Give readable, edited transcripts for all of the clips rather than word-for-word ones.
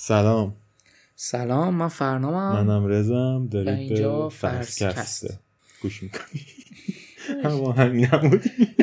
سلام، من فرنامم. منم رزم. دارید و اینجا به فرسکست گوش میکنی. همون همین بود.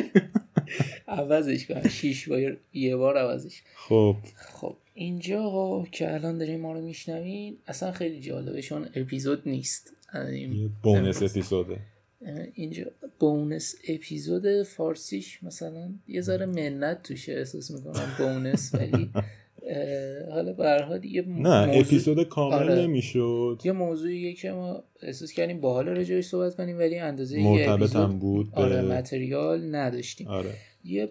عوضش کنم 6 بار یه بار عوضش. خب اینجا که الان دارین ما رو میشنوین اصلا خیلی جالبه، چون اپیزود نیست، یه بونس اپیزوده. اینجا بونس اپیزود. فارسیش مثلا یه ذره منت توشه احساس میکنم بونس، ولی حالا به هر حال یه نه اپیزود کامل نمیشد. یه موضوعیه که ما احساس کردیم باحال راجعش صحبت کنیم، ولی اندازه یه مرتبط اپیزود هم بود متریال نداشتیم. یه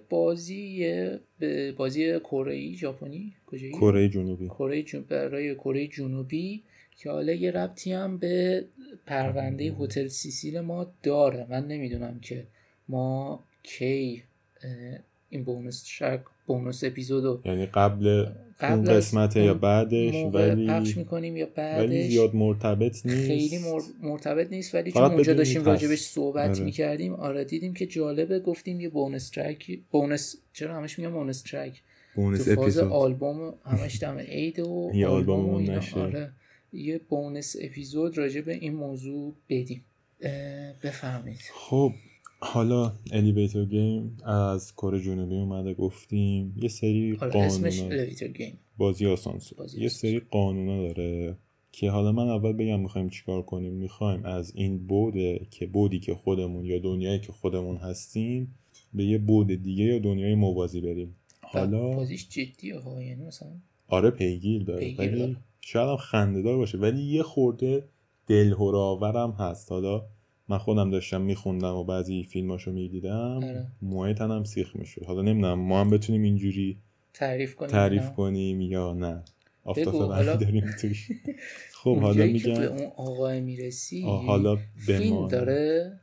بازی کره‌ای ژاپنی کجایی؟ کره جنوبی. برای کره جنوبی که حالا یه ربطی هم به پرونده هتل سیسیل ما داره. من نمیدونم که ما کی این بونس اپیزودو یعنی قبل اون قسمت یا بعدش، ولی پخش میکنیم یا بعدش، ولی زیاد مرتبط نیست. خیلی مرتبط نیست، ولی چون اونجا داشتیم راجبش صحبت میکردیم دیدیم که جالبه، گفتیم یه بونس ترک. چرا همش میگم بونس ترک؟ بونس تو فاز اپیزود آلبوم همش دم عید و یه آلبوم نشه. یه بونس اپیزود راجب این موضوع بدیم. بفرمایید. خب حالا الیویتور گیم از کره جنوبی اومده، گفتیم یه سری قانونا، اسمش الیویتور گیم، بازی آسانسور. یه سری قانونا داره که حالا من اول بگم میخوایم چیکار کنیم. میخوایم از این بودی که خودمون یا دنیایی که خودمون هستیم به یه بود دیگه یا دنیای موازی بریم. حالا بازیش جدیه ها، یعنی مثلا آره پیگیر داره، ولی شاید هم خنده‌دار باشه، ولی یه خورده دلهرآورم هست. حالا من خودم داشتم میخوندم و بعضی فیلماشو میدیدم، موهای تنم سیخ میشد. حالا نمیدونم ما هم بتونیم اینجوری تعریف کنیم یا نه. آفتاب برمی داریم توش. خب حالا میگم به اون آقای میرسی حالا فیلم داره؟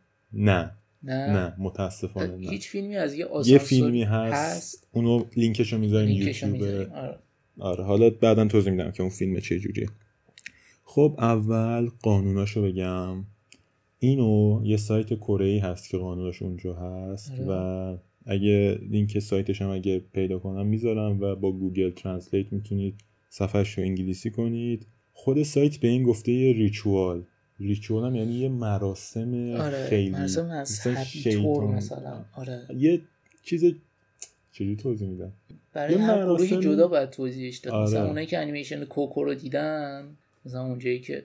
نه متاسفانه نه. هیچ فیلمی از یه فیلمی هست. اونو لینکشو میذاریم یوتیوب. آره حالا بعداً توضیح میدم که اون فیلم چه جوریه. خب اول قانوناشو بگم. اینو یه سایت کره‌ای هست که قانوناش اونجا هست و اگه لینک سایتش هم اگه پیدا کنم میذارم و با گوگل ترنسلیت میتونید صفحه‌اش رو انگلیسی کنید. خود سایت به این گفته یه ریچوال هم یعنی یه مراسم خیلی مذهبی طور مثلا. یه چیز چجوری توضیح میدم؟ برای هر گروهی جدا باید توضیحش داد. مثلا اونایی که انیمیشن کوکو رو دیدن، مثلا اونجایی که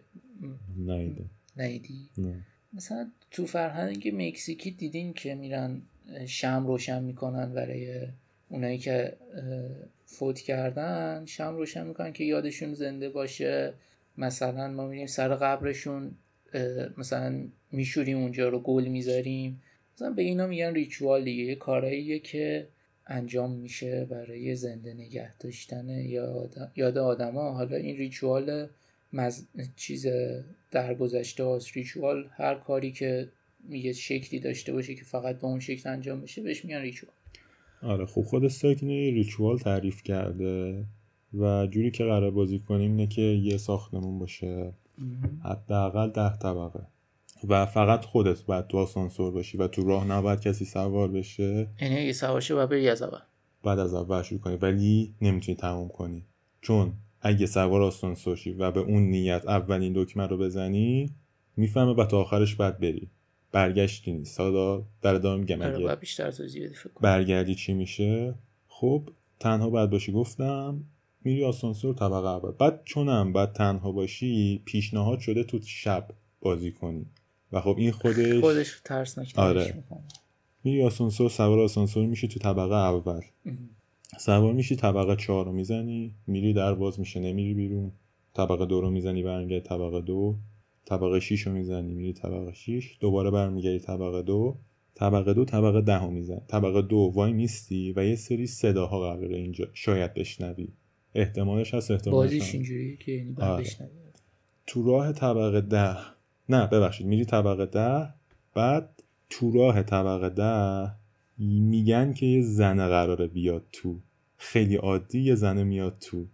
نیدی مثلا تو فرهنگ مکزیکی دیدین که میرن شمع روشن میکنن برای اونایی که فوت کردن، شمع روشن میکنن که یادشون زنده باشه. مثلا ما میریم سر قبرشون، مثلا میشوریم اونجا رو، گل میذاریم. مثلا به اینا میگن ریچوال دیگه. یه کارهاییه که انجام میشه برای زنده نگه داشتن یاد آدما. حالا این ریچوال چیز در گذشته هست. ریچوال هر کاری که یه شکلی داشته باشه که فقط با اون شکل انجام بشه بهش میگن ریچوال. آره خب خود سایت اینه ریچوال تعریف کرده و جوری که قرار بازی کنیم اینه که یه ساختمون باشه حداقل 10 طبقه و فقط خودت باید تو آسانسور باشی و تو راه نباید کسی سوار بشه. یعنی اگه سوار شه باید بری از اول، بعد از اول شروع کنی، ولی نمیتونی تموم کنی، چون اگه سوار آسانسور شی و به اون نیت اولین دکمه رو بزنی میفهمه و تا آخرش بعد بری، برگشتی نیست. حالا در ادامه میگم اگه بیشتر توضیح بدی فکر کنم برگردی چی میشه. خب تنها باید باشی، گفتم میری آسانسور طبقه اول. بعد چونم باید تنها باشی پیشنهاد شده تو شب بازی کنی و خب این خودش ترسناک‌ترش میکنه. میری آسانسور، سوار آسانسور میشی تو طبقه اول، سوار میشی طبقه 4 رو میزنی، میری در باز میشه، نمیری بیرون. طبقه 2 رو میزنی برمیگردی طبقه 2. طبقه 6 رو میزنی میری طبقه 6، دوباره برمیگردی طبقه 2. طبقه 10 رو میزنی. طبقه 2 وای میستی و یه سری صداها قراره اینجا شاید بشنوی. احتمالش هست بازیش اینجوریه که یعنی بعد بشنوی. تو راه طبقه 10 نه ببخشید میری طبقه 10، بعد تو راه طبقه 10 میگن که یه زنه قراره بیاد تو. خیلی عادی یه زنه میاد تو.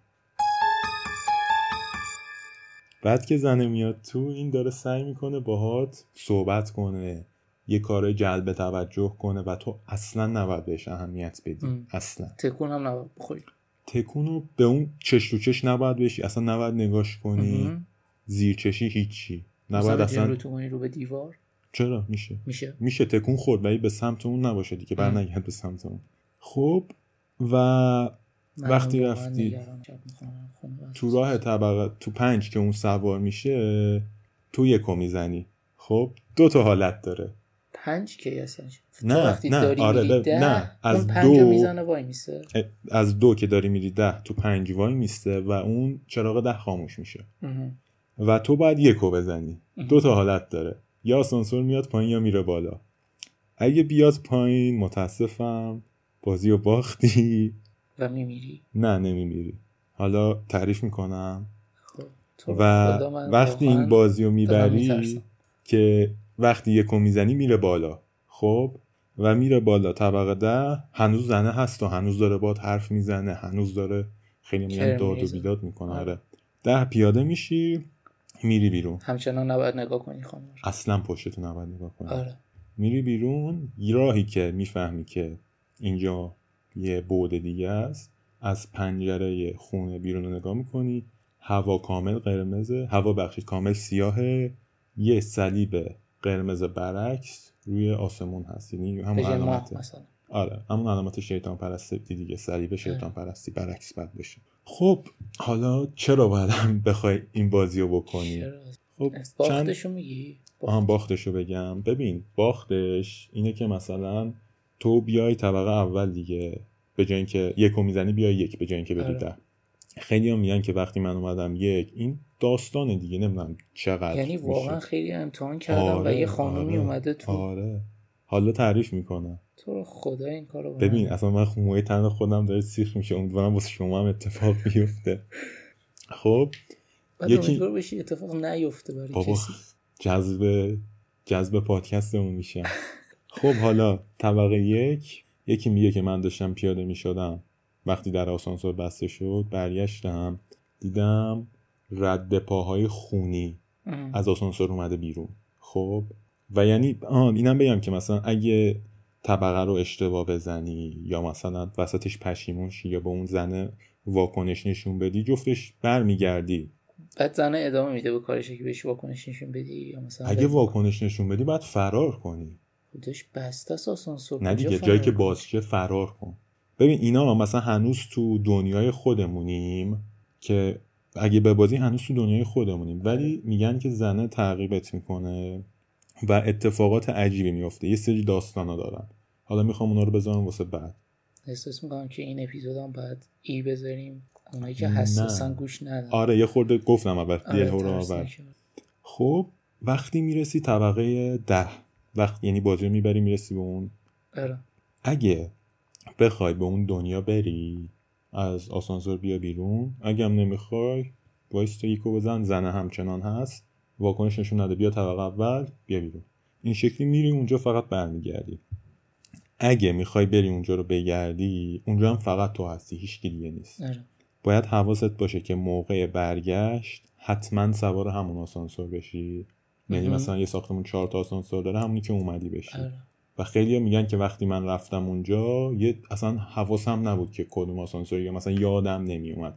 بعد که زنه میاد تو این داره سعی میکنه باهات صحبت کنه، یه کارای جلب توجه کنه و تو اصلا نباید بهش اهمیت بدی. اصلا تکون هم نباید بخوری. تکونو به اون چش تو چش نباید بشی، اصلا نباید نگاش کنی. زیر چشی هیچی نباید اصلا رو به دیوار. چرا میشه تکون خورد ولی به سمت اون نباشه دیگه، برنگرد به سمت اون. خب و وقتی رفتی تو راه طبقه تو 5 که اون سوار میشه تو 1 میزنی. خب 2 حالت داره. 5 که اصلا نه وقتی داری میری 10 نه از 5 میزنه وای میسته. از 2 که داری میری 10 تو 5 وای میسته و اون چراغ 10 خاموش میشه و تو باید 1 بزنی. 2 حالت داره، یا آسانسور میاد پایین یا میره بالا. اگه بیاد پایین متاسفم بازی رو باختی و میمیری. نه نمیمیری. حالا تعریف میکنم. خب و وقتی این بازی رو میبری که وقتی 1 میزنی میره بالا. خب و میره بالا طبقه 10 هنوز زنه هست و هنوز داره باد حرف میزنه، هنوز داره خیلی میگن داد و بیداد میکنه. آره 10 پیاده میشی میری بیرون. همچنان نباید نگاه کنی خانم، اصلا پشتتو نباید نگاه کنی. آره میری بیرون، یه راهی که میفهمی که اینجا یه بعد دیگه است، از پنجره خونه بیرون رو نگاه میکنی، هوا کامل قرمزه، کامل سیاهه، یه صلیب قرمز برعکس روی آسمون هست، یعنی همون علامت مثلا. آره همون علامت شیطان پرستی دیگه، صلیب شیطان پرستی برعکس بد بشه. خب حالا چرا باید هم بخوای این بازی رو بکنی؟ خب باختشو میگی؟ باختشو بگم. ببین باختش اینه که مثلا تو بیای طبقه اول دیگه، به جای اینکه 1 میزنی بیای 1 به جای اینکه بری 10. خیلی هم میگن که وقتی من اومدم 1 این داستانه دیگه، نمیدونم چقدر یعنی واقعا خیلی امتحان کردم و یه خانومی اومده تو. آره حالا تعریف میکنم. تو خدا این کارو ببین اصلا من موی تن خودم داره سیخ میشه، امیدوارم واسه شما هم اتفاق بیفته. خب امیدوار بشی اتفاق نیفته برای کسی. جذب پادکستمون میشم. خب حالا طبقه 1 یکی میگه که من داشتم پیاده میشدم، وقتی در آسانسور بسته شد برگشتم دیدم رد پاهای خونی از آسانسور اومده بیرون. خب و یعنی اینم بگم که مثلا اگه طبقه رو اشتباه بزنی یا مثلا وسطش پشیمون شی یا به اون زنه واکنش نشون بدی، جفتش برمیگردی. بعد زنه ادامه میده به کارش که بهش واکنش نشون بدی یا مثلا اگه واکنش نشون بدی باید فرار کنی. خودش بسته است آسانسور. نه دیگه جایی که باز شه فرار کن. ببین اینا مثلا هنوز تو دنیای خودمونیم که اگه ببازی هنوز تو دنیای خودمونیم، ولی میگن که زنه تعقیبت میکنه و اتفاقات عجیبی میفته. یه سری داستانا دارن، حالا میخوام اونا رو بذارم واسه بعد. احساس میکنم که این اپیزودام باید بذاریم اونایی که حساسن گوش ندن. آره یه خورده گفتم اول دلهور آور. خب وقتی میرسی طبقه 10 یعنی بازی رو میبری میرسی به اون. اگه بخوای به اون دنیا بری از آسانسور بیا بیرون، اگه هم نمیخوای وایستا 1 بزن، زنه همچنان هست، واکنش نشون نده، بیا طبقه اول بیا بیرون. این شکلی میری اونجا، فقط برمیگردی. اگه میخوای بری اونجا رو بگردی، اونجا هم فقط تو هستی، هیچ کی دیگه نیست. باید حواست باشه که موقع برگشت حتما سوار همون آسانسور بشی. یعنی مثلا یه ساختمون 4 تا آسانسور داره، همونی که اومدی بشی. و خیلی میگن که وقتی من رفتم اونجا اصلا حواسم نبود که کدوم آسانسوری، یا مثلا یادم نمیومد.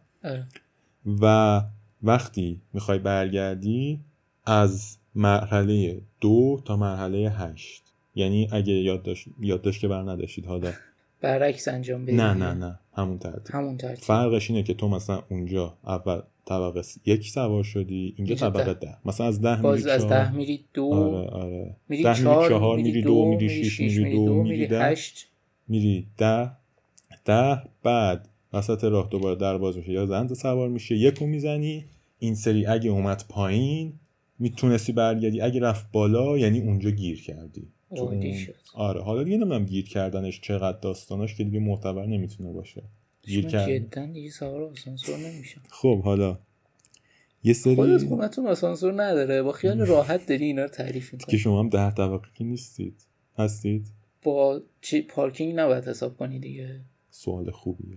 و وقتی میخوای برگردی از مرحله 2 تا مرحله 8، یعنی اگه یادداشت که بر نداشتید حالا برعکس انجام بدید. نه همون ترتیب. فرقش اینه که تو مثلا اونجا اول طبقه 1 سوار شدی، اینجا طبقه 10. مثلا از 10 میری 4، از 10 میری 2. آره میری 4 میری 2 میری 6 میری 2 میری 8 میری 10. بعد وسط راه دوباره در باز میشه، یا زنده سوار میشه، 1 میزنی. این سری اگه اومد پایین میتونستی برگردی، اگه رفت بالا یعنی اونجا گیر کردی. آره حالا دیگه نمیدونم گیر کردنش چقدر داستاناش که دیگه معتبر نمیتونه باشه. گیر کردن جدا دیگه سوار آسانسور نمیشم. خب حالا یه سری خودت خونتون آسانسور نداره، با خیال راحت داری اینا رو تعریف میکنی که شما هم 10 طبقه کی نیستید، هستید؟ با چی پارکینگ نباید حساب کنی دیگه. سوال خوبیه.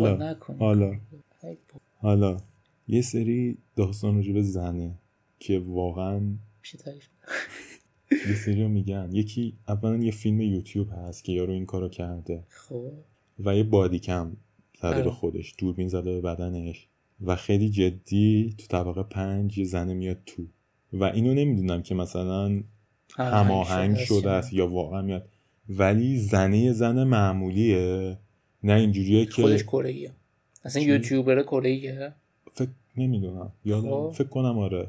حالا یه سری داستان راجع به زنه که واقعا میشه تعریف یه سری میگن. یکی اولا یه فیلم یوتیوب هست که یارو این کارو کرده. خب و یه بادی کم زده به خودش، دوربین زده به بدنش و خیلی جدی تو طبقه 5 یه زنه میاد تو و اینو نمیدونم که مثلا هماهنگ شده است یا واقعا میاد، ولی زن معمولیه، نه اینجوریه که خودش کره‌ایه اصلا یوتیوبر کره‌ایه، فکر نمیدونم یادم فکر کنم آره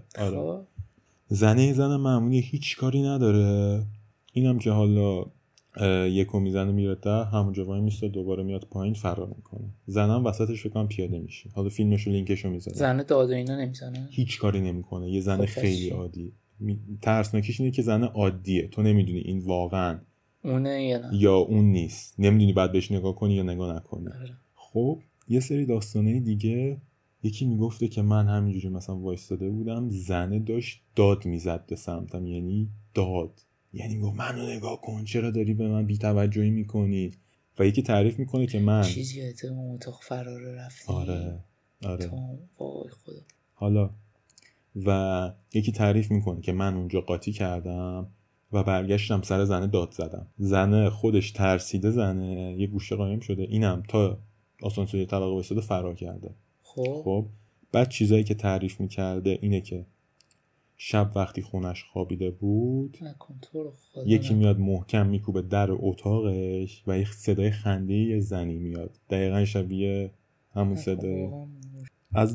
زن معمولی، هیچ کاری نداره. اینم که حالا یکو میزنه میره تا همونجا وای میسته، دوباره میاد پایین فرار میکنه. زنم وسطش فکر کنم پیاده میشه. حالا فیلمشو لینکشو میذارم. زنه داد و اینا نمیزنه، هیچ کاری نمیکنه، یه زن خیلی عادی. ترسناکیش اینه که زن عادیه، تو نمیدونی این واقعا اونه یا اون نیست، نمیدونی بعد بهش نگاه کنی یا نگاه نکنی. خب یه سری داستانه دیگه، یکی میگفته که من همینجوری مثلا وایستاده بودم، زنه داشت داد میزد به سمتم، یعنی داد، یعنی گفت منو نگاه کن، چرا داری به من بی‌توجهی میکنی؟ و یکی تعریف میکنه که من چیزی اون اتاق فرار رفتی. آره وای خدا. حالا و یکی تعریف میکنه که من اونجا قاطی کردم و برگشتم سر زنه داد زدم. زنه خودش ترسیده، زنه یه گوشه قایم شده، اینم تا آسانسور طبقه وایساده فرار کرده. خب بعد چیزایی که تعریف میکرده اینه که شب وقتی خونش خوابیده بود یکی میاد محکم میکوبه در اتاقش و یه صدای خنده یه زنی میاد، دقیقا شبیه همون صدای. از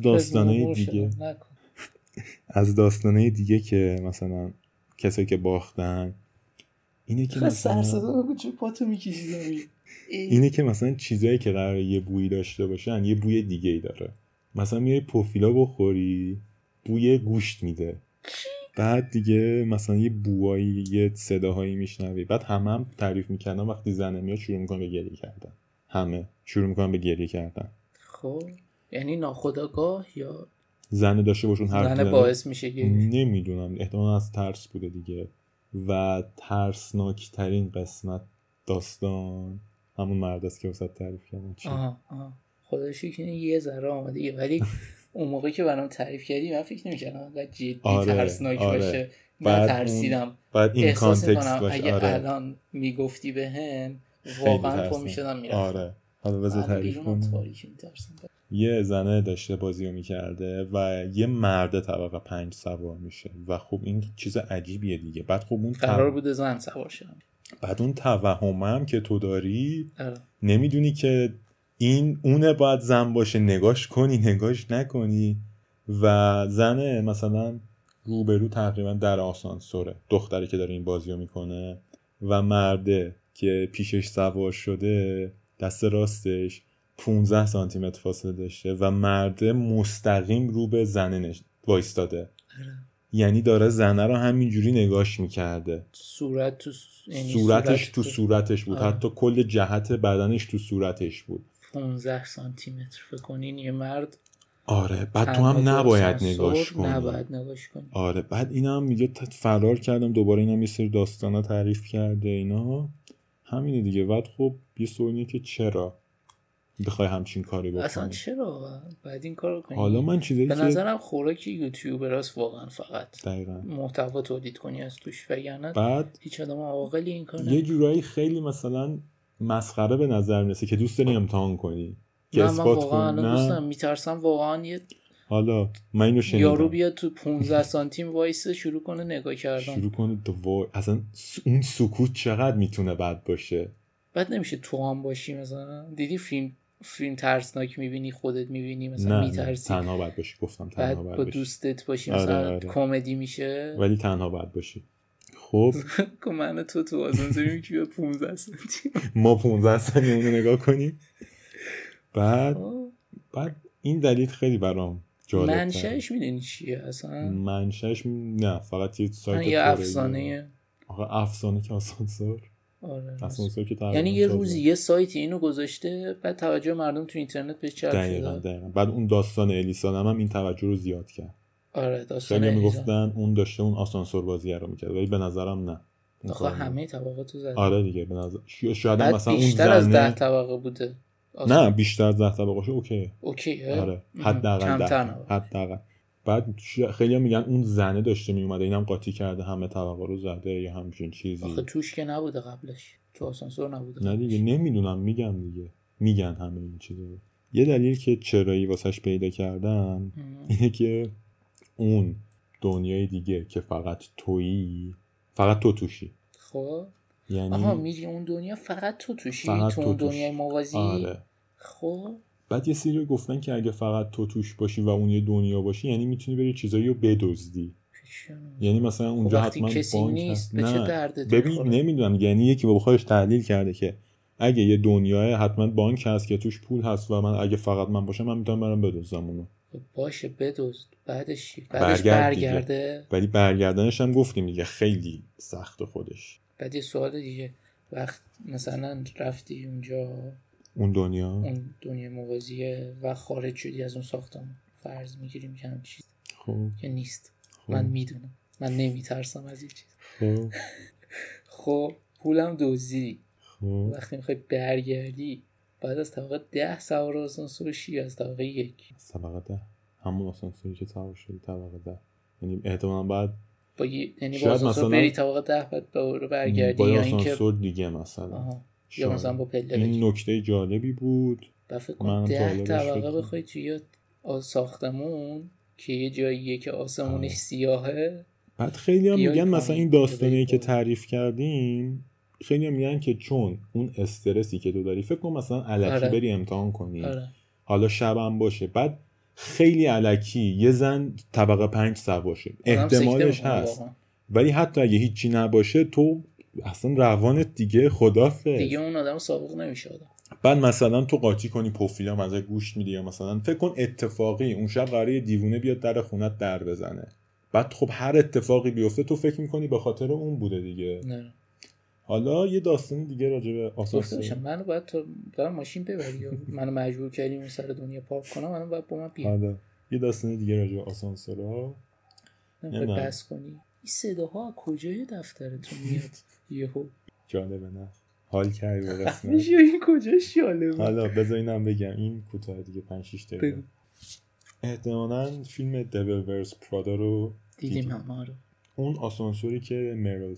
داستانه دیگه که مثلا کسایی که باختن اینه که مثلا پاتو میکشیدم اینه که مثلا چیزایی که قراره یه بویی داشته باشن یه بوی دیگه ای داره. مثلا میای پوفیلا بخوری بوی گوشت میده، بعد دیگه مثلا یه بوایی یه صداهایی میشنوی. بعد هم تعریف میکردن وقتی زنه میاد شروع میکنه به گریه کردن، همه شروع میکنن به گریه کردن. خب یعنی ناخودآگاه یا زنه داشته باشون حرف زنه باعث میشه گریه؟ نمیدونم، احتمالا از ترس بوده دیگه. و ترسناک ترین قسمت داستان همون مرد است که واسه تعریف کردم. خودش که یه ذره آمده، ولی اون موقعی که برام تعریف کردی من فکر نمی‌کردم انقدر جدی ترسناک باشه. من ترسیدم. بعد این کانتکست باشه. اگه الان میگفتی بهم واقعا پا میشدم میرفتم. حالا بذار تعریف کنم. یه زنه داشته بازیو میکرده و یه مرد طبقه 5 سوار میشه و خب این چیز عجیبیه دیگه. بعد خب اون قرار بوده زن سوار شه. بعد اون توهمم که تو داری نمیدونی که این اونه باید زن باشه، نگاش کنی نگاش نکنی. و زنه مثلا روبرو تقریبا در آسانسوره، دختری که داره این بازیو میکنه و مرده که پیشش سوار شده دست راستش 15 سانتی متر فاصله داشته و مرده مستقیم رو به زنه وایستاده. یعنی داره زنه رو همینجوری نگاش میکرده. صورتش تو صورتش بود. حتی کل جهت بدنش تو صورتش بود. 15 سانتی متر فکر کنین یه مرد. آره بعد تو هم نباید نگاش کنی. آره بعد اینا هم میگه فرار کردم دوباره. اینا یه سری داستانا تعریف کرده اینا همینه دیگه. بعد خب یه سوالینه که چرا بخوای همچین کاری بکنی؟ اصلا چرا بعد این کارو کنی؟ حالا من چیزایی به نظرم خوراک یوتیوبراست واقعا، فقط دقیقاً محتوا تولید کنی از توش، وگرنه بعد هیچ آدم عاقلی این کار یه جورایی خیلی مثلا مسخره به نظر میرسه که دوست داری امتحان کنی که اثبات کنی. نه دوستم میترسم واقعا. یه حالا من اینو شنیدم یارو بیاد تو 15 سانتیم وایسه شروع کنه نگاه کردن، اصلا اون سکوت چقدر میتونه بد باشه. بعد نمیشه تو هم باشی مثلا دیدی فیلم ترسناک میبینی خودت میبینی مثلا میترسی، تنها باید باشی. گفتم تنها باید باشی. با دوستت باشی مثلا کمدی میشه، ولی تنها باید باشی. خب که من تو آسانسور میگی به 15 سانتی ما 15 سانتی اونو نگاه کنیم. بعد این دلیل خیلی برام جالب. منشأش میدونی چیه اصلا؟ منشأش نه فقط یه سایت یه افسانه. آخه افسانه که آسانسور. آره. آسانسور که یعنی یه روزی یه سایتی اینو گذاشته بعد توجه مردم تو اینترنت بهش جلب شده. دقیقاً. بعد اون داستان الیسا هم این توجه رو زیاد کرد. آره داستان خیلی میگفتن اون داشته اون آسانسور بازی رو میکرد، ولی به نظرم نه. آخه همه طبقات رو زده. آره دیگه به نظر شاید مثلا اون بیشتر از 10 طبقه بوده. نه بیشتر از 10 طبقه اوکی. آره حداقل. بعد خیلی میگن اون زنه داشته میومده اینم قاطی کرده همه طبقه رو زده یا همچین چیزی. آخه توش که نبوده قبلش، تو آسانسور نبوده. نه دیگه نمیدونم، میگن همه این چیزا. یه دلیل که چرایی واسش پیدا کردن اینه که اون دنیای دیگه که فقط تویی، فقط تو توشی. خب یعنی آها میگی اون دنیا فقط تو توشی، تو اون دنیای موازی. آره. خب بعد یه سری گفتن که اگه فقط تو توش باشی و اون یه دنیا باشی یعنی میتونی بری چیزایی رو بدزدی. یعنی مثلا اونجا حتما بانک هست. نه ببین نمیدونم، یعنی یکی با خودش تحلیل کرده که اگه یه دنیای حتما بانک هست که توش پول هست و من اگه فقط من باشم من میتونم برم بدزدم اونو. باشه بدزد، بعدش برگرده. ولی برگردنش هم گفتیم دیگه خیلی سخت خودش. بعد یه سوال دیگه، وقت مثلا رفتی اونجا اون دنیا موازیه و خارج شدی از اون ساختمان، فرض میگیریم که همین چیز که نیست. من میدونم، من نمیترسم از این چیز. خب پولم دزدی. وقتی میخوای برگردی بعد از طبقه 10 سوار آسانسور شی از طبقه 1. طبقه 10 همون آسانسوری که سوار شدی طبقه 10، یعنی احتمالاً بعد یعنی با آسانسور بری طبقه 10 بعد دوباره برگردی یا آسانسور دیگه مثلا. یا مثلا با پله. این نکته جالبی بود. فکر کنم 10 طبقه بخوای توی ساختمون که یه جاییه که آسمونش سیاهه. بعد خیلی هم میگن مثلا این داستانی که تعریف کردیم، خیلی هم میگن که چون اون استرسی که تو داری فکر کن مثلا الکی بری امتحان کنی، حالا شبم باشه، بعد خیلی الکی یه زن طبقه 5 سوار شه، احتمالش هست. ولی حتی اگه هیچی نباشه تو اصلا روانت دیگه خدافظ، دیگه اون آدم سابق نمیشه. بعد مثلا تو قاطی کنی پوفیلا مزه گوشت میدی، یا مثلا فکر کن اتفاقی اون شب قراره دیوونه بیاد در خونت در بزنه، بعد خب هر اتفاقی بیفته تو فکر میکنی به خاطر اون بوده دیگه. نه. حالا یه داستان دیگه راجع به آسانسور. منو باید تو دارم ماشین ببری یا منو مجبور کردی اون سر دنیا پارک کنم، منو باید با من بیاری. حالا یه داستان دیگه راجع به آسانسورها نه بس کنی. این صداها کجای دفترتون میاد؟ یهو جالبه نه؟ حال کردی به قسمت میشه این کجاش جالبه؟ حالا بذار اینم بگم، این کوتاه دیگه 5-6 دقیقه. احتمالاً فیلم دیویل ورز پرادا رو دیدیم همه رو. اون آسانسوری که میرل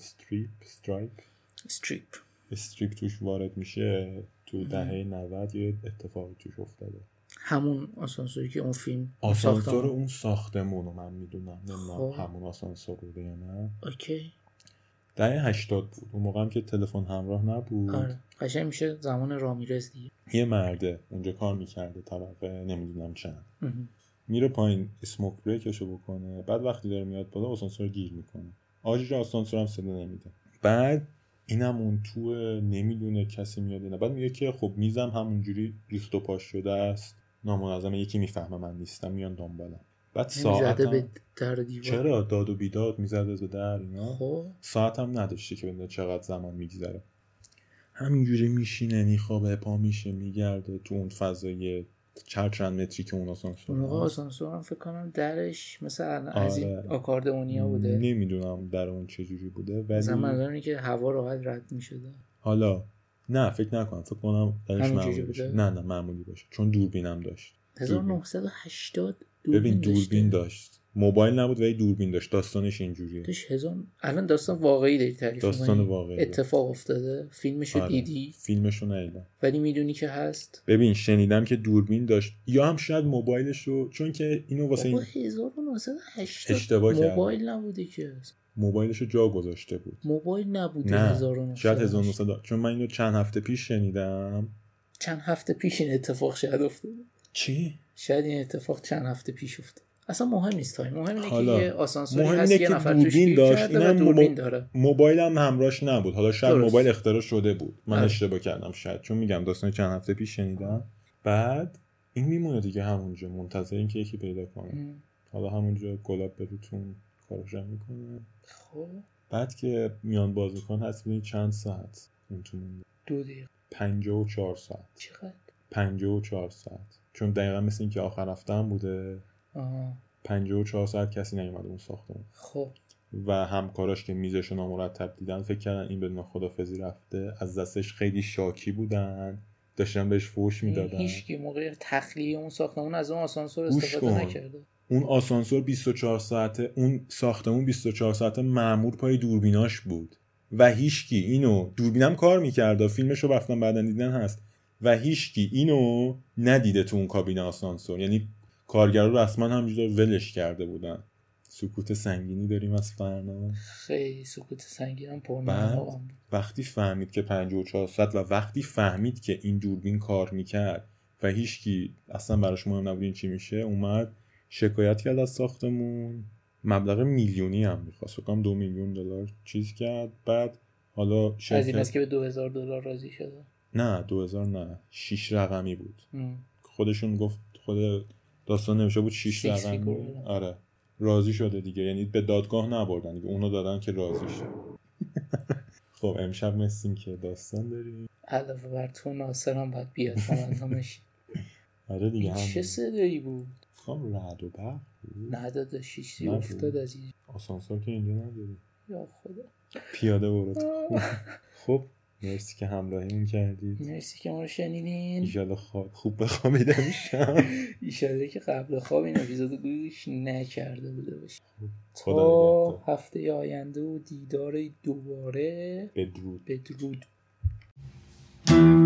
استریپ توش وارد میشه تو دهه 90 یه اتفاقی توش افتاده. همون آسانسوری که اون فیلم آسانسور اون ساختمونو من میدونم، نمیدونم همون آسانسور بوده یا نه. اوکی. دهه 80 بود، اون موقع هم که تلفن همراه نبود. آره قشنگ میشه زمان رامیرز دیگه. یه مرده اونجا کار میکرده طبقه نمیدونم چند، میره پایین اسموک بریکشو بکنه، بعد وقتی داره میاد بالا آسانسور گیر میکنه، آجی آسانسور هم صدا نمیده. بعد اینم اون تو نمیدونه کسی میاد نه، بعد میگه که خب میزم همونجوری ریخت و پاش شده است، نامنظمه، یکی میفهمه من نیستم میان دنبالم. بعد ساعتم به در دیوار. چرا داد و بیداد میزده به در اینا. خب ساعتم نداشته که بدونه چقدر زمان میگذره، همینجوری میشینه میخوابه پا میشه میگرده تو اون فضای چند متری که اون آسانسور. اون آسانسور هم فکر کنم درش مثلا از این آکاردئونیا بوده، نمیدونم در اون چجوری بوده، ولی زمانی که هوا راحت رد میشده. حالا نه فکر نکنم، فکر کنم درش معمولی باشه. نه معمولی باشه چون دوربینم داشت. 1980 ببین دوربین داشت، موبایل نبود ولی دوربین داشت. داستانش اینجوریه. الان داستان واقعی داری تعریف می‌کنی؟ داستان واقعی اتفاق افتاده؟ فیلمشو دیدی؟ فیلمشو ندیدم ولی میدونی که هست؟ ببین شنیدم که دوربین داشت، یا هم شاید موبایلشو، چون که اینو واسه این 1980 اشتباه کرد، موبایل نبوده که موبایلشو جا گذاشته بود. موبایل نبوده. نه 1900 شاید 1900 چون من اینو چند هفته پیش شنیدم. چند هفته پیش این اتفاق شاید افتاده. چی؟ شاید این اتفاق چند هفته پیش افتاد. اصلا مهم نیست، مهم اینه که یه آسانسوری هست، یه نفر توش گیر کرده و دوربین داره. موبایل هم همراهش نبود. حالا شاید موبایل اختراع شده بود، من اشتباه کردم شاید، چون میگم داستان چند هفته پیش شنیدم. بعد این میمونه دیگه همونجا منتظر این که یکی پیدا کنه. حالا همونجا گلاب بروتون کارش میکنه. خب بعد که میان بازیکن هست ببینید چند ساعت اون تو مونده. 2 دقیقه 54 ساعت. چقدر؟ 54 ساعت، چون دقیقا مثل این که آخر هفته هم بوده. 54 ساعت کسی نیومده اون ساختمون. خب و همکاراش که میزشو نامرتب دیدن فکر کردن این بدون خدافظی رفته، از دستش خیلی شاکی بودن، داشتن بهش فوش میدادن. هیچکی موقع تخلیه اون ساختمون از اون آسانسور استفاده نکرده. اون آسانسور 24 ساعته، اون ساختمون 24 ساعته مأمور پای دوربیناش بود و هیچکی اینو، دوربینم کار میکرد، فیلمشو رفتن بعدن دیدن هست، و هیچکی اینو ندیده تو اون کابین آسانسور. یعنی کارگرا رسما همینجوری ولش کرده بودن. سکوت سنگینی داریم از فرنا. خیلی سکوت سنگینم پرمعنا. وقتی فهمید که 54 ساعت و وقتی فهمید که این دوربین کار میکرد و هیچکی اصلا براش مهم نبود این چی میشه، اومد شکایت کرد از ساختمون. مبلغ میلیونی هم میخواست، فکر کنم 2 میلیون دلار چیز کرد. بعد حالا شرکت از این است که به 2000 دلار راضی شده. نه 2000 نه 6 رقمی بود. خودشون گفت، خود داستان نمیشه بود 6 رقمی. آره راضی شده دیگه، یعنی به دادگاه نبردن دیگه، اونو دادن که راضی شد. خب امشب مثل که داستان داریم. علاوه بر تو ناصرم باید بیاد همش. آره دیگه هم چه صدایی بود؟ خب رعد و برق نه داداش چیزی افتاد از این آسانسور که اینجا نداره. یا خدا پیاده برو. خب مرسی که همراهیمون کردید. مرسی که ما رو شنیدین. ایشالله خوب بخوابید امشب. ایشالله که قبل خواب این اپیزودو گوش نکرده بوده باشه. تا هفته آینده و دیدار دوباره. بدرود.